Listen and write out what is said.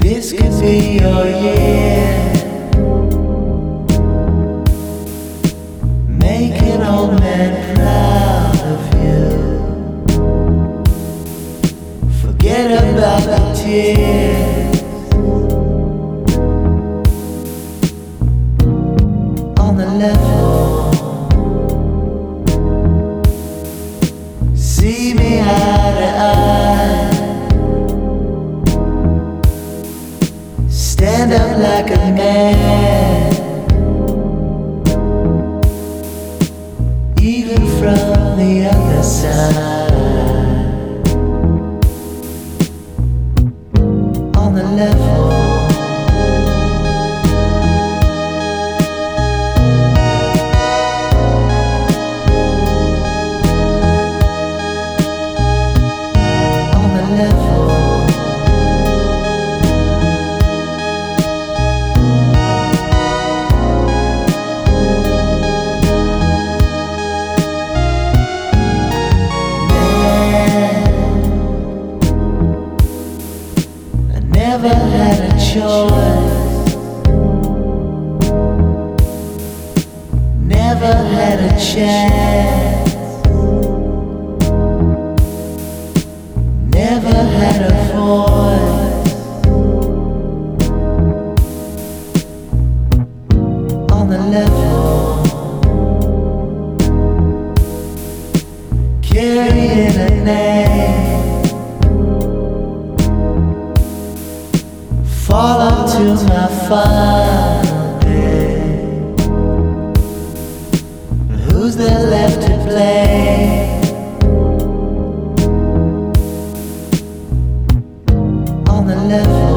This could be your year. Make an old man proud of you. Forget about the tears on the level. See me eye to eye. Stand up like a man, even from the other side. On the level. On the level. Never had a choice. Never had a chance. Never had a voice. On the level. Carrying a name. Fall onto my final day. Who's there left to play? On the level.